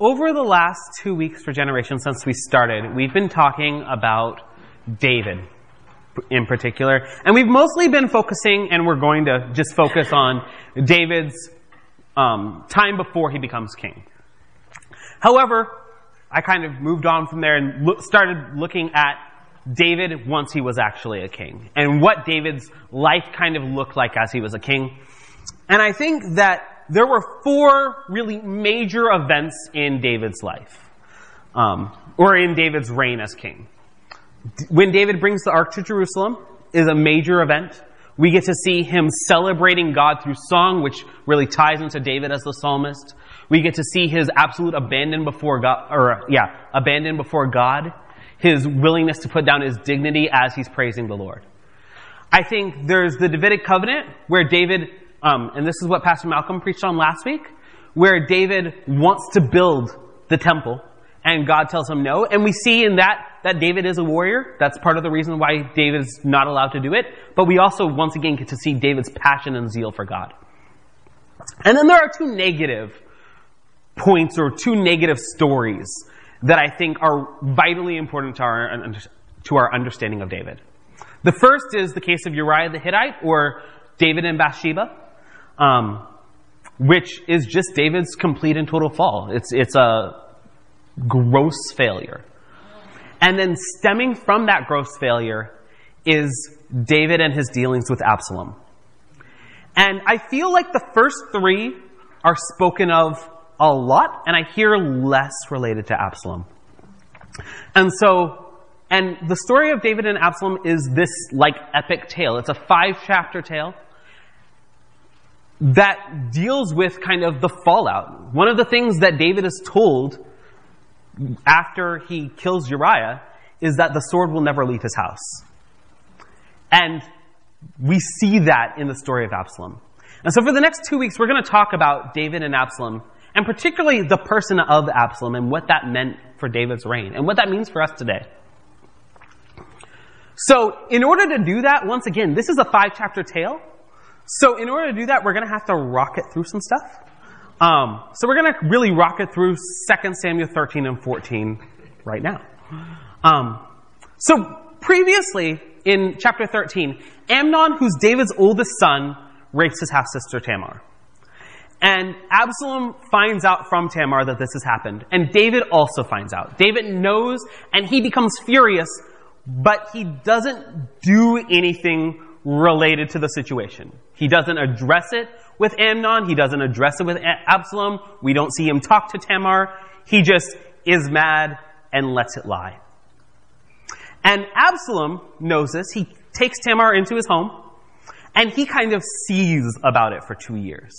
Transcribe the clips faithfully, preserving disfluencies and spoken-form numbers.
over the last two weeks for Generation since we started, we've been talking about David in particular. And we've mostly been focusing, and we're going to just focus on David's um, time before he becomes king. However, I kind of moved on from there and lo- started looking at David once he was actually a king, and what David's life kind of looked like as he was a king. And I think that there were four really major events in David's life, um, or in David's reign as king. When David brings the ark to Jerusalem is a major event. We get to see him celebrating God through song, which really ties into David as the psalmist. We get to see his absolute abandon before God, or yeah, abandon before God, his willingness to put down his dignity as he's praising the Lord. I think there's the Davidic covenant where David, um, and this is what Pastor Malcolm preached on last week, where David wants to build the temple and God tells him no. And we see in that that David is a warrior. That's part of the reason why David's not allowed to do it. But we also, once again, get to see David's passion and zeal for God. And then there are two negative points or two negative stories that I think are vitally important to our, to our understanding of David. The first is the case of Uriah the Hittite, or David and Bathsheba, um, which is just David's complete and total fall. It's, it's a gross failure. And then stemming from that gross failure is David and his dealings with Absalom. And I feel like the first three are spoken of a lot, and I hear less related to Absalom. And so, and the story of David and Absalom is this like epic tale. It's a five chapter tale that deals with kind of the fallout. One of the things that David is told after he kills Uriah is that the sword will never leave his house. And we see that in the story of Absalom. And so for the next two weeks, we're going to talk about David and Absalom, and particularly the person of Absalom and what that meant for David's reign and what that means for us today. So in order to do that, once again, this is a five chapter tale. So in order to do that, we're going to have to rocket through some stuff. Um, so we're going to really rocket through Second Samuel thirteen and fourteen right now. Um, so previously in chapter thirteen, Amnon, who's David's oldest son, rapes his half-sister Tamar. And Absalom finds out from Tamar that this has happened. And David also finds out. David knows, and he becomes furious, but he doesn't do anything related to the situation. He doesn't address it with Amnon. He doesn't address it with Absalom. We don't see him talk to Tamar. He just is mad and lets it lie. And Absalom knows this. He takes Tamar into his home, and he kind of sees about it for two years.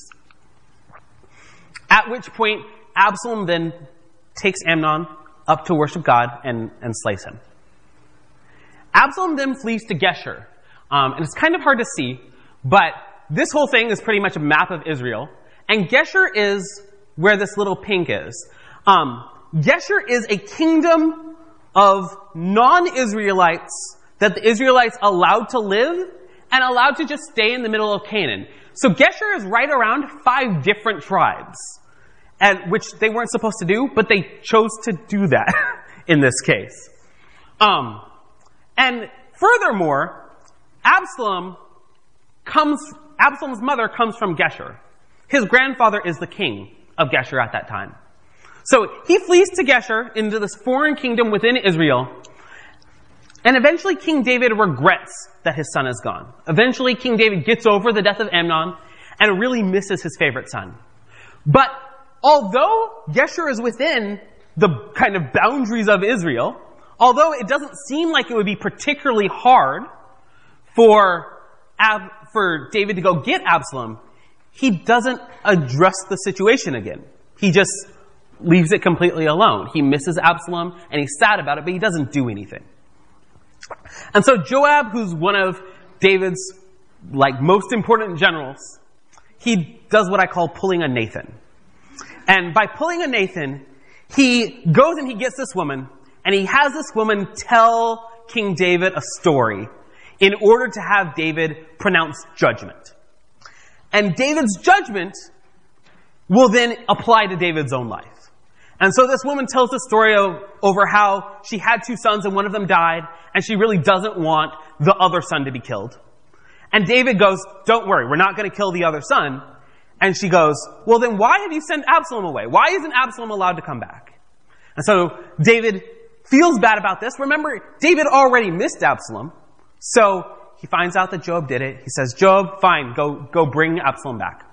At which point, Absalom then takes Amnon up to worship God and, and slays him. Absalom then flees to Geshur. Um, and it's kind of hard to see, but this whole thing is pretty much a map of Israel. And Geshur is where this little pink is. Um, Geshur is a kingdom of non-Israelites that the Israelites allowed to live and allowed to just stay in the middle of Canaan. So Geshur is right around five different tribes, and which they weren't supposed to do, but they chose to do that in this case. Um, and furthermore, Absalom comes, Absalom's mother comes from Geshur. His grandfather is the king of Geshur at that time. So he flees to Geshur into this foreign kingdom within Israel. And eventually King David regrets that his son is gone. Eventually King David gets over the death of Amnon and really misses his favorite son. But although Geshur is within the kind of boundaries of Israel, although it doesn't seem like it would be particularly hard for Ab- for David to go get Absalom, he doesn't address the situation again. He just leaves it completely alone. He misses Absalom and he's sad about it, but he doesn't do anything. And so Joab, who's one of David's like most important generals, he does what I call pulling a Nathan. And by pulling a Nathan, he goes and he gets this woman, and he has this woman tell King David a story in order to have David pronounce judgment. And David's judgment will then apply to David's own life. And so this woman tells the story of, over how she had two sons and one of them died, and she really doesn't want the other son to be killed. And David goes, don't worry, we're not going to kill the other son. And she goes, well then why have you sent Absalom away? Why isn't Absalom allowed to come back? And so David feels bad about this. Remember, David already missed Absalom. So he finds out that Joab did it. He says, Joab, fine, go, go bring Absalom back.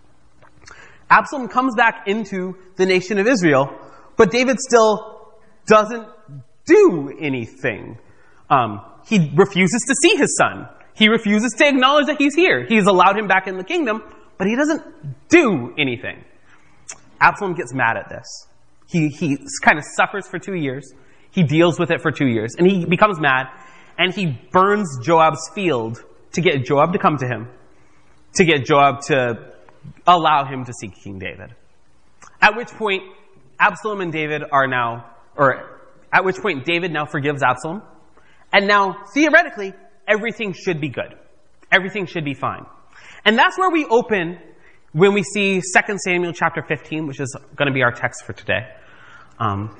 Absalom comes back into the nation of Israel, but David still doesn't do anything. Um, he refuses to see his son. He refuses to acknowledge that he's here. He's allowed him back in the kingdom, but he doesn't do anything. Absalom gets mad at this. He, he kind of suffers for two years. He deals with it for two years, and he becomes mad, and he burns Joab's field to get Joab to come to him, to get Joab to allow him to see King David. At which point, Absalom and David are now, or at which point David now forgives Absalom. And now, theoretically, everything should be good. Everything should be fine. And that's where we open when we see Second Samuel chapter fifteen, which is going to be our text for today. Um,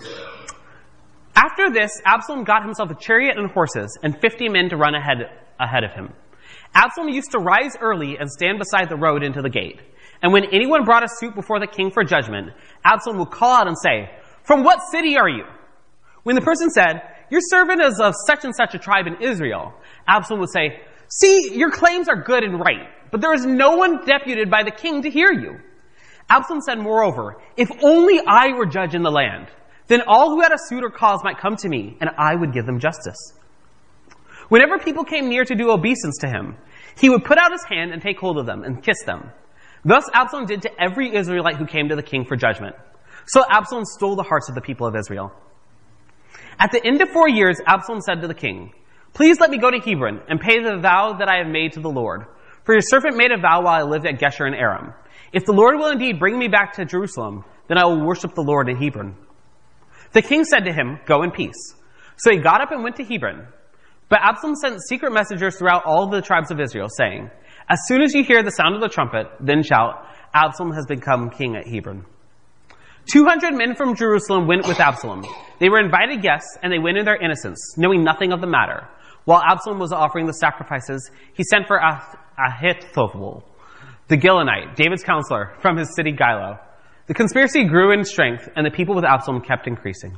after this, Absalom got himself a chariot and horses and fifty men to run ahead, ahead of him. Absalom used to rise early and stand beside the road into the gate. And when anyone brought a suit before the king for judgment, Absalom would call out and say, from what city are you? When the person said, your servant is of such and such a tribe in Israel, Absalom would say, see, your claims are good and right, but there is no one deputed by the king to hear you. Absalom said, moreover, if only I were judge in the land, then all who had a suit or cause might come to me, and I would give them justice. Whenever people came near to do obeisance to him, he would put out his hand and take hold of them and kiss them. Thus Absalom did to every Israelite who came to the king for judgment. So Absalom stole the hearts of the people of Israel. At the end of four years, Absalom said to the king, please let me go to Hebron and pay the vow that I have made to the Lord. For your servant made a vow while I lived at Geshur in Aram. If the Lord will indeed bring me back to Jerusalem, then I will worship the Lord in Hebron. The king said to him, go in peace. So he got up and went to Hebron. But Absalom sent secret messengers throughout all the tribes of Israel, saying, as soon as you hear the sound of the trumpet, then shout, Absalom has become king at Hebron. Two hundred men from Jerusalem went with Absalom. They were invited guests, and they went in their innocence, knowing nothing of the matter. While Absalom was offering the sacrifices, he sent for Ahithophel, the Gilonite, David's counselor, from his city Gilo. The conspiracy grew in strength, and the people with Absalom kept increasing.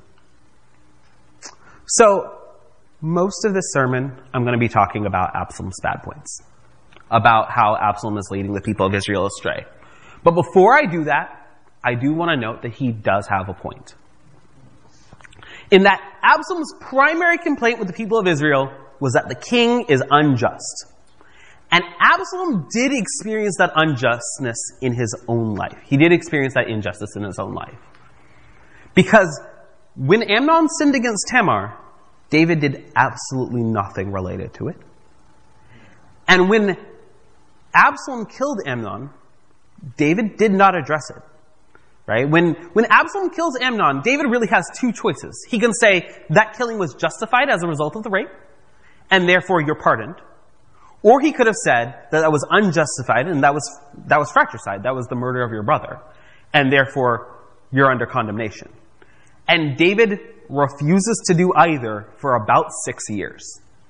So, most of this sermon, I'm going to be talking about Absalom's bad points, about how Absalom is leading the people of Israel astray. But before I do that, I do want to note that he does have a point. In that Absalom's primary complaint with the people of Israel was that the king is unjust. And Absalom did experience that unjustness in his own life. He did experience that injustice in his own life. Because when Amnon sinned against Tamar, David did absolutely nothing related to it. And when Absalom killed Amnon, David did not address it. Right? When, when Absalom kills Amnon, David really has two choices. He can say that killing was justified as a result of the rape, and therefore you're pardoned. Or he could have said that that was unjustified, and that was, that was fratricide. That was the murder of your brother. And therefore you're under condemnation. And David refuses to do either for about six years.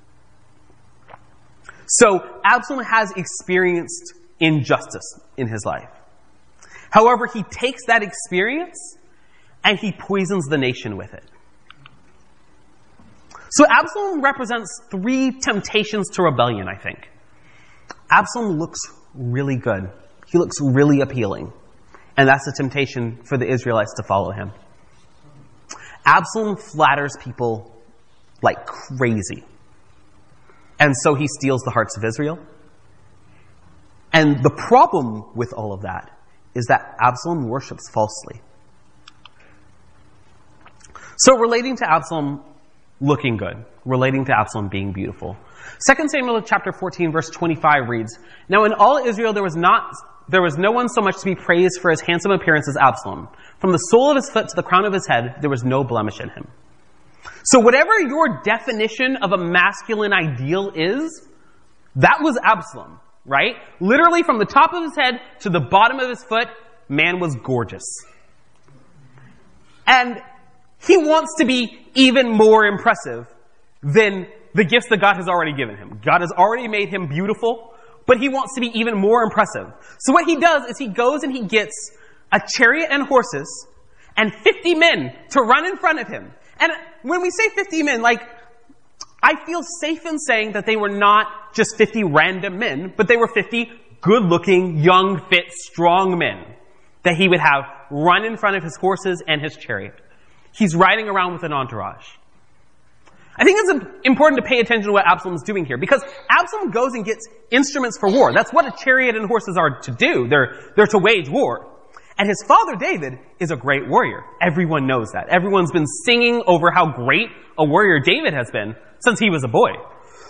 So Absalom has experienced injustice in his life. However, he takes that experience and he poisons the nation with it. So Absalom represents three temptations to rebellion, I think. Absalom looks really good. He looks really appealing. And that's a temptation for the Israelites to follow him. Absalom flatters people like crazy. And so he steals the hearts of Israel. And the problem with all of that is that Absalom worships falsely. So relating to Absalom looking good, relating to Absalom being beautiful. Second Samuel chapter fourteen verse twenty-five reads, now in all Israel there was not there was no one so much to be praised for his handsome appearance as Absalom. From the sole of his foot to the crown of his head, there was no blemish in him. So whatever your definition of a masculine ideal is, that was Absalom, right? Literally from the top of his head to the bottom of his foot, man was gorgeous. And he wants to be even more impressive than the gifts that God has already given him. God has already made him beautiful, but he wants to be even more impressive. So what he does is he goes and he gets a chariot and horses and fifty men to run in front of him. And when we say fifty men, like, I feel safe in saying that they were not just fifty random men, but they were fifty good-looking, young, fit, strong men that he would have run in front of his horses and his chariot. He's riding around with an entourage. I think it's important to pay attention to what Absalom's doing here, because Absalom goes and gets instruments for war. That's what a chariot and horses are to do. They're, they're to wage war. And his father David is a great warrior. Everyone knows that. Everyone's been singing over how great a warrior David has been since he was a boy.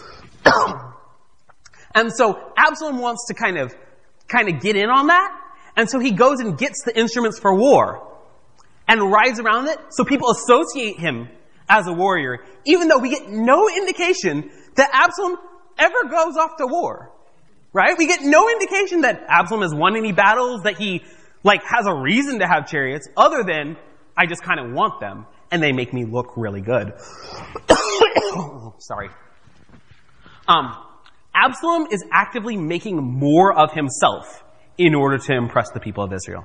And so Absalom wants to kind of, kind of get in on that. And so he goes and gets the instruments for war and rides around it so people associate him as a warrior, even though we get no indication that Absalom ever goes off to war. Right? We get no indication that Absalom has won any battles, that he like has a reason to have chariots, other than I just kind of want them and they make me look really good. Sorry. Um, Absalom is actively making more of himself in order to impress the people of Israel.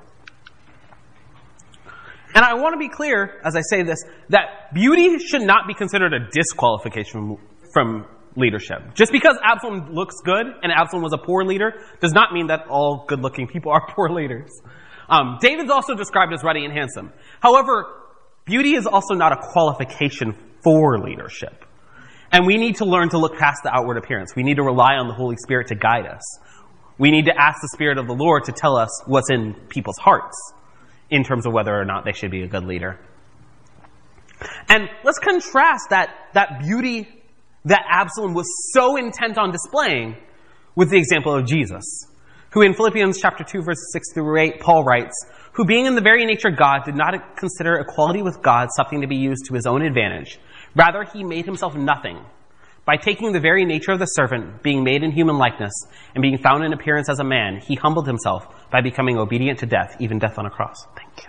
And I want to be clear, as I say this, that beauty should not be considered a disqualification from leadership. Just because Absalom looks good and Absalom was a poor leader does not mean that all good-looking people are poor leaders. Um, David's also described as ruddy and handsome. However, beauty is also not a qualification for leadership. And we need to learn to look past the outward appearance. We need to rely on the Holy Spirit to guide us. We need to ask the Spirit of the Lord to tell us what's in people's hearts in terms of whether or not they should be a good leader. And let's contrast that, that beauty that Absalom was so intent on displaying with the example of Jesus, who in Philippians chapter two, verses six through eight, Paul writes, who being in the very nature God did not consider equality with God something to be used to his own advantage. Rather, he made himself nothing by taking the very nature of the servant, being made in human likeness, and being found in appearance as a man. He humbled himself by becoming obedient to death, even death on a cross. Thank you.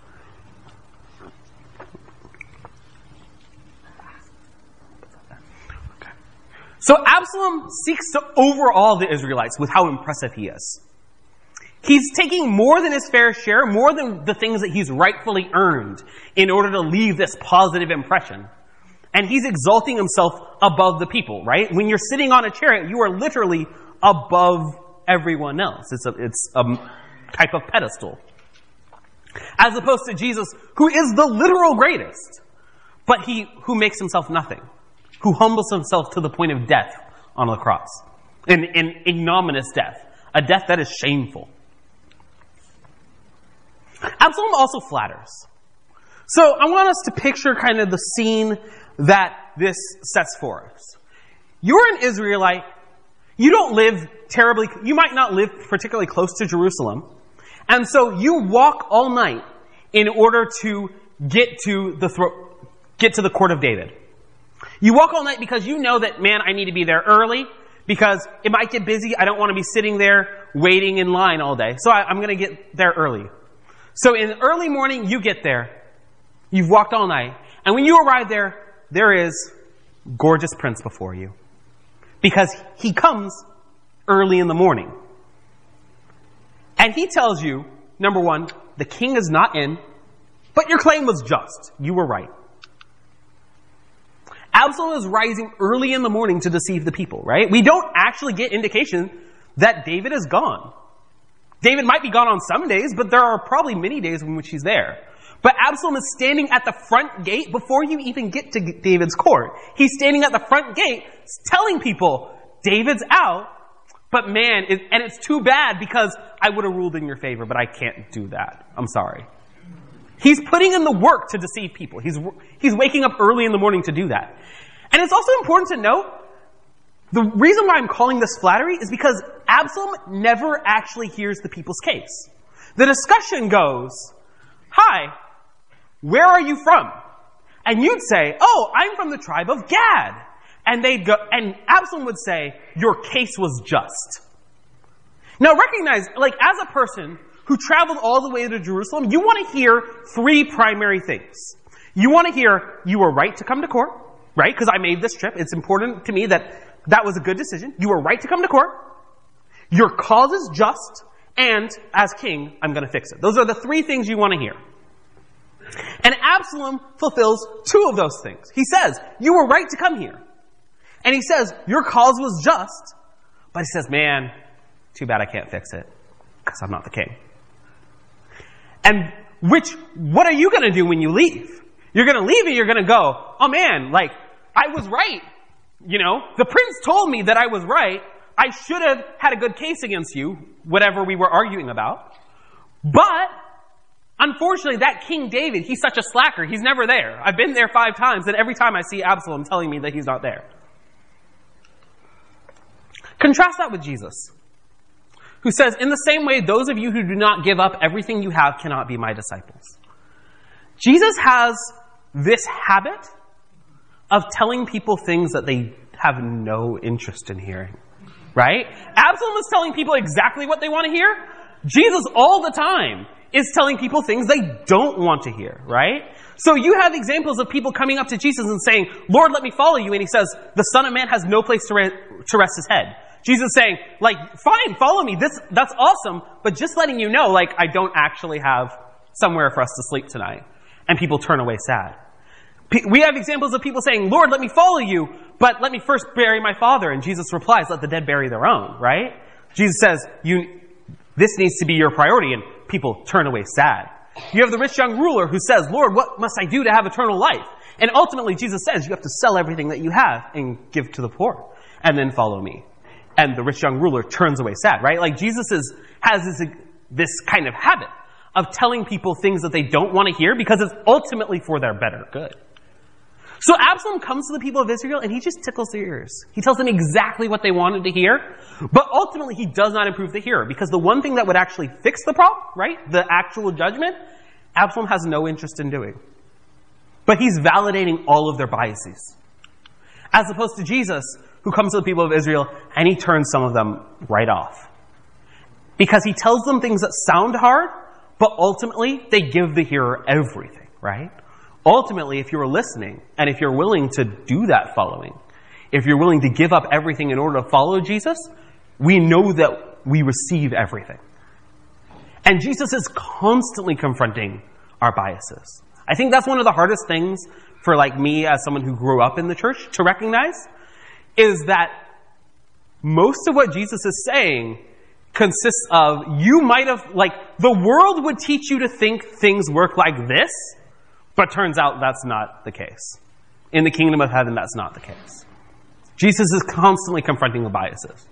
Okay. So Absalom seeks to overawe the Israelites with how impressive he is. He's taking more than his fair share, more than the things that he's rightfully earned in order to leave this positive impression. And he's exalting himself above the people, right? When you're sitting on a chariot, you are literally above everyone else. It's a, it's a type of pedestal. As opposed to Jesus, who is the literal greatest, but he who makes himself nothing, who humbles himself to the point of death on the cross. An, an ignominious death. A death that is shameful. Absalom also flatters. So I want us to picture kind of the scene that this sets for us. You're an Israelite. You don't live terribly, you might not live particularly close to Jerusalem. And so you walk all night in order to get to the thro- get to the court of David. You walk all night because you know that, man, I need to be there early because it might get busy. I don't want to be sitting there waiting in line all day. So I, I'm going to get there early. So in the early morning, you get there. You've walked all night. And when you arrive there, there is gorgeous prince before you. Because he comes early in the morning. And he tells you, number one, the king is not in, but your claim was just. You were right. Absalom is rising early in the morning to deceive the people, right? We don't actually get indication that David is gone. David might be gone on some days, but there are probably many days in which he's there. But Absalom is standing at the front gate before you even get to David's court. He's standing at the front gate telling people, David's out, but man, it, and it's too bad because I would have ruled in your favor, but I can't do that. I'm sorry. He's putting in the work to deceive people. He's, he's waking up early in the morning to do that. And it's also important to note, the reason why I'm calling this flattery is because Absalom never actually hears the people's case. The discussion goes, hi, where are you from? And you'd say, oh, I'm from the tribe of Gad. And they'd go, and Absalom would say, your case was just. Now recognize, like as a person who traveled all the way to Jerusalem, you want to hear three primary things. You want to hear, you were right to come to court, right? Because I made this trip. It's important to me that that was a good decision. You were right to come to court. Your cause is just. And as king, I'm going to fix it. Those are the three things you want to hear. And Absalom fulfills two of those things. He says, you were right to come here. And he says, your cause was just. But he says, man, too bad I can't fix it because I'm not the king. And which, what are you going to do when you leave? You're going to leave and you're going to go, oh man, like, I was right. You know, the prince told me that I was right. I should have had a good case against you, whatever we were arguing about. But, unfortunately, that King David, he's such a slacker. He's never there. I've been there five times, and every time I see Absalom telling me that he's not there. Contrast that with Jesus, who says, in the same way, those of you who do not give up everything you have cannot be my disciples. Jesus has this habit of telling people things that they have no interest in hearing. Right? Absalom is telling people exactly what they want to hear. Jesus all the time is telling people things they don't want to hear. Right? So you have examples of people coming up to Jesus and saying, Lord, let me follow you. And he says, the Son of Man has no place to, re- to rest his head. Jesus saying, like, fine, follow me. This, that's awesome. But just letting you know, like, I don't actually have somewhere for us to sleep tonight. And people turn away sad. We have examples of people saying, Lord, let me follow you, but let me first bury my father. And Jesus replies, let the dead bury their own, right? Jesus says, "You, this needs to be your priority," and people turn away sad. You have the rich young ruler who says, Lord, what must I do to have eternal life? And ultimately, Jesus says, you have to sell everything that you have and give to the poor, and then follow me. And the rich young ruler turns away sad, right? Like Jesus is, has this, this kind of habit of telling people things that they don't want to hear because it's ultimately for their better good. So Absalom comes to the people of Israel and he just tickles their ears. He tells them exactly what they wanted to hear, but ultimately he does not improve the hearer because the one thing that would actually fix the problem, right, the actual judgment, Absalom has no interest in doing. But he's validating all of their biases. As opposed to Jesus, who comes to the people of Israel and he turns some of them right off. Because he tells them things that sound hard, but ultimately they give the hearer everything, right? Ultimately, if you're listening, and if you're willing to do that following, if you're willing to give up everything in order to follow Jesus, we know that we receive everything. And Jesus is constantly confronting our biases. I think that's one of the hardest things for like me as someone who grew up in the church to recognize, is that most of what Jesus is saying consists of, you might have, like, the world would teach you to think things work like this, but turns out that's not the case. In the kingdom of heaven, that's not the case. Jesus is constantly confronting the biases.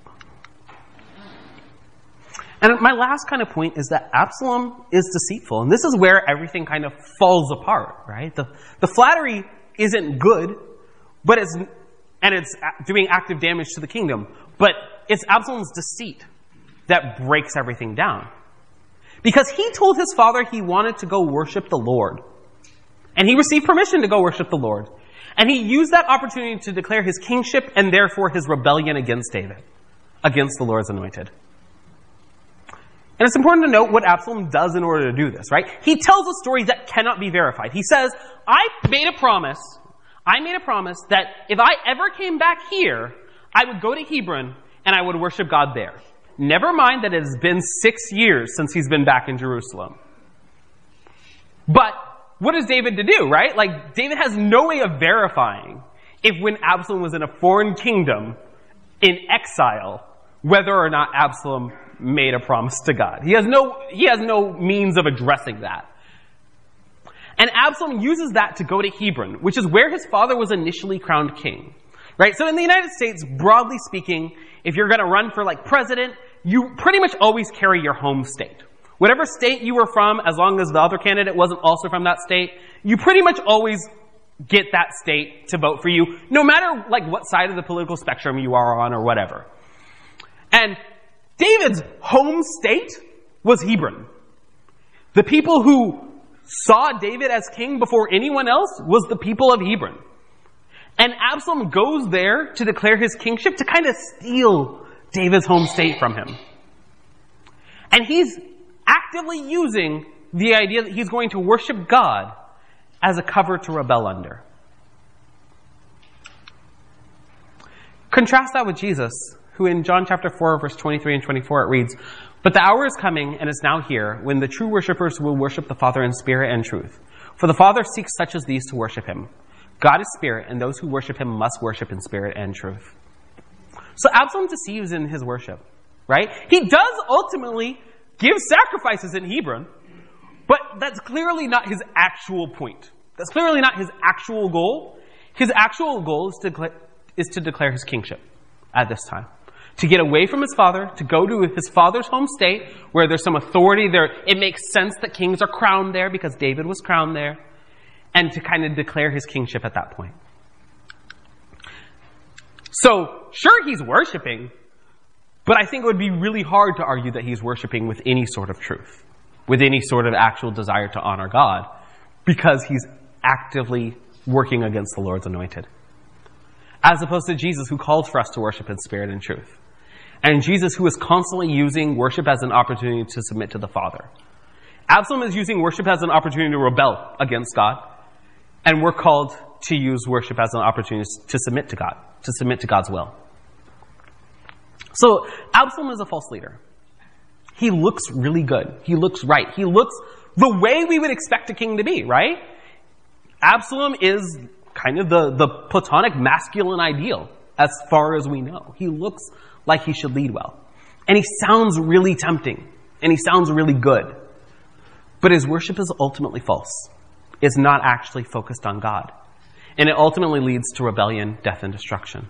And my last kind of point is that Absalom is deceitful. And this is where everything kind of falls apart, right? The, the flattery isn't good, but it's, and it's doing active damage to the kingdom. But it's Absalom's deceit that breaks everything down. Because he told his father he wanted to go worship the Lord. And he received permission to go worship the Lord. And he used that opportunity to declare his kingship and therefore his rebellion against David, against the Lord's anointed. And it's important to note what Absalom does in order to do this, right? He tells a story that cannot be verified. He says, I made a promise, I made a promise that if I ever came back here, I would go to Hebron and I would worship God there. Never mind that it has been six years since he's been back in Jerusalem. But what is David to do, right? Like, David has no way of verifying if when Absalom was in a foreign kingdom in exile, whether or not Absalom made a promise to God. He has no, he has no means of addressing that. And Absalom uses that to go to Hebron, which is where his father was initially crowned king. Right? So in the United States, broadly speaking, if you're going to run for like president, you pretty much always carry your home state. Whatever state you were from, as long as the other candidate wasn't also from that state, you pretty much always get that state to vote for you, no matter like what side of the political spectrum you are on or whatever. And David's home state was Hebron. The people who saw David as king before anyone else was the people of Hebron. And Absalom goes there to declare his kingship to kind of steal David's home state from him. And he's actively using the idea that he's going to worship God as a cover to rebel under. Contrast that with Jesus, who in John chapter four, verse twenty-three and twenty-four, it reads, "But the hour is coming, and is now here, when the true worshippers will worship the Father in spirit and truth. For the Father seeks such as these to worship him. God is spirit, and those who worship him must worship in spirit and truth." So Absalom deceives in his worship, right? He does ultimately give sacrifices in Hebron, but that's clearly not his actual point. That's clearly not his actual goal. His actual goal is to, declare, is to declare his kingship at this time. To get away from his father, to go to his father's home state, where there's some authority there. It makes sense that kings are crowned there, because David was crowned there. And to kind of declare his kingship at that point. So, sure, he's worshiping, but I think it would be really hard to argue that he's worshiping with any sort of truth, with any sort of actual desire to honor God, because he's actively working against the Lord's anointed. As opposed to Jesus, who calls for us to worship in spirit and truth. And Jesus, who is constantly using worship as an opportunity to submit to the Father. Absalom is using worship as an opportunity to rebel against God. And we're called to use worship as an opportunity to submit to God, to submit to God's will. So, Absalom is a false leader. He looks really good. He looks right. He looks the way we would expect a king to be, right? Absalom is kind of the, the Platonic masculine ideal, as far as we know. He looks like he should lead well. And he sounds really tempting. And he sounds really good. But his worship is ultimately false. It's not actually focused on God. And it ultimately leads to rebellion, death, and destruction.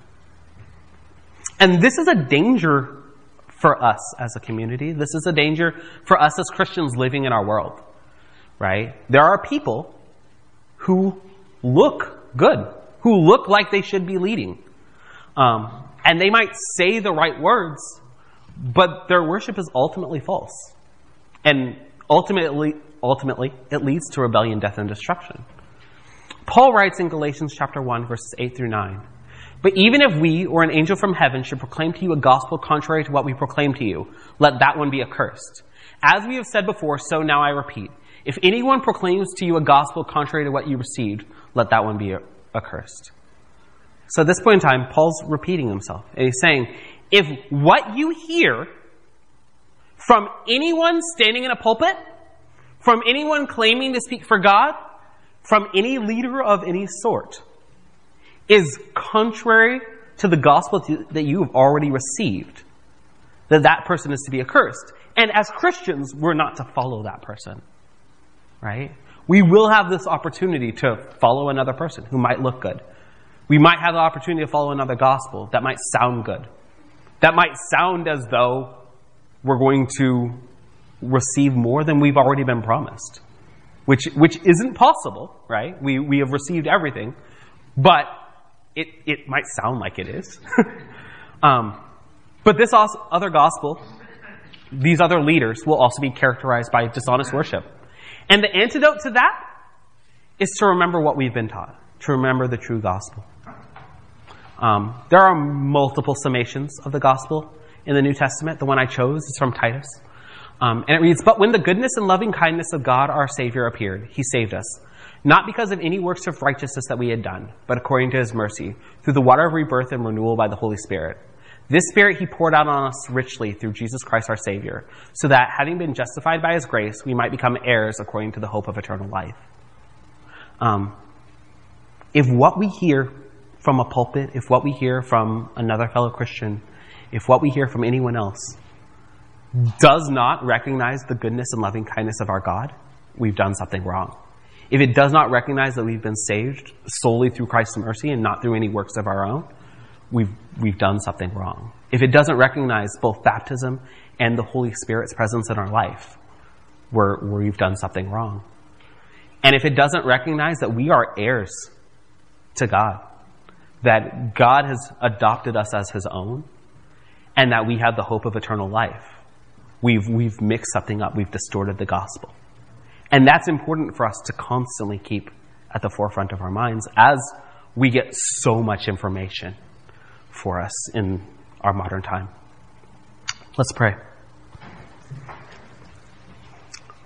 And this is a danger for us as a community. This is a danger for us as Christians living in our world, right? There are people who look good, who look like they should be leading. Um, and they might say the right words, but their worship is ultimately false. And ultimately, ultimately, it leads to rebellion, death, and destruction. Paul writes in Galatians chapter one, verses eight through nine, "But even if we or an angel from heaven should proclaim to you a gospel contrary to what we proclaim to you, let that one be accursed. As we have said before, so now I repeat. If anyone proclaims to you a gospel contrary to what you received, let that one be accursed." So at this point in time, Paul's repeating himself. And he's saying, if what you hear from anyone standing in a pulpit, from anyone claiming to speak for God, from any leader of any sort, is contrary to the gospel that you have already received, that that person is to be accursed. And as Christians, we're not to follow that person, right? We will have this opportunity to follow another person who might look good. We might have the opportunity to follow another gospel that might sound good. That might sound as though we're going to receive more than we've already been promised, which which isn't possible, right? We we have received everything, but it it might sound like it is. um, but this other gospel, these other leaders will also be characterized by dishonest worship. And the antidote to that is to remember what we've been taught, to remember the true gospel. Um, there are multiple summations of the gospel in the New Testament. The one I chose is from Titus. Um, and it reads, "But when the goodness and loving kindness of God our Savior appeared, he saved us, not because of any works of righteousness that we had done, but according to his mercy, through the water of rebirth and renewal by the Holy Spirit. This Spirit he poured out on us richly through Jesus Christ our Savior, so that, having been justified by his grace, we might become heirs according to the hope of eternal life." Um, if what we hear from a pulpit, if what we hear from another fellow Christian, if what we hear from anyone else does not recognize the goodness and loving kindness of our God, we've done something wrong. If it does not recognize that we've been saved solely through Christ's mercy and not through any works of our own, we've we've done something wrong. If it doesn't recognize both baptism and the Holy Spirit's presence in our life, we're, we've done something wrong. And if it doesn't recognize that we are heirs to God, that God has adopted us as his own, and that we have the hope of eternal life, we've we've mixed something up. We've distorted the gospel. And that's important for us to constantly keep at the forefront of our minds as we get so much information for us in our modern time. Let's pray.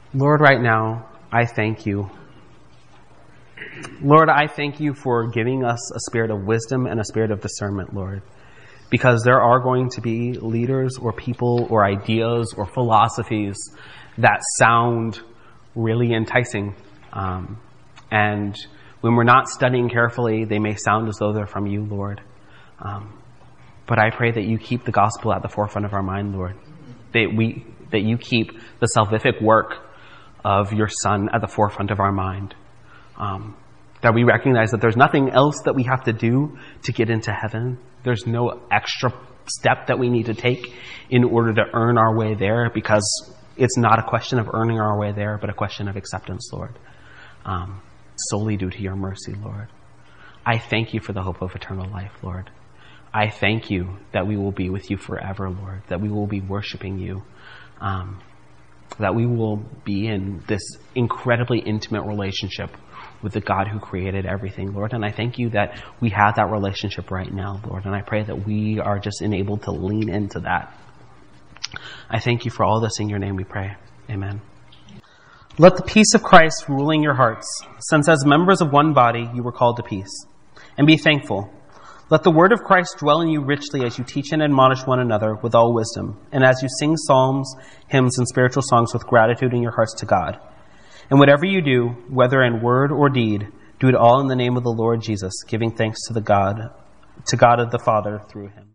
Lord, right now, I thank you. Lord, I thank you for giving us a spirit of wisdom and a spirit of discernment, Lord. Because there are going to be leaders or people or ideas or philosophies that sound really enticing. Um, and when we're not studying carefully, they may sound as though they're from you, Lord. Um, but I pray that you keep the gospel at the forefront of our mind, Lord. That we, that you keep the salvific work of your Son at the forefront of our mind. Um, that we recognize that there's nothing else that we have to do to get into heaven. There's no extra step that we need to take in order to earn our way there, because it's not a question of earning our way there, but a question of acceptance, Lord. Um, solely due to your mercy, Lord. I thank you for the hope of eternal life, Lord. I thank you that we will be with you forever, Lord. That we will be worshiping you. Um, that we will be in this incredibly intimate relationship with the God who created everything, Lord. And I thank you that we have that relationship right now, Lord. And I pray that we are just enabled to lean into that. I thank you for all this. In your name we pray. Amen. Let the peace of Christ rule in your hearts, since as members of one body you were called to peace. And be thankful. Let the word of Christ dwell in you richly as you teach and admonish one another with all wisdom, and as you sing psalms, hymns, and spiritual songs with gratitude in your hearts to God. And whatever you do, whether in word or deed, do it all in the name of the Lord Jesus, giving thanks to the God, to God of the Father through him.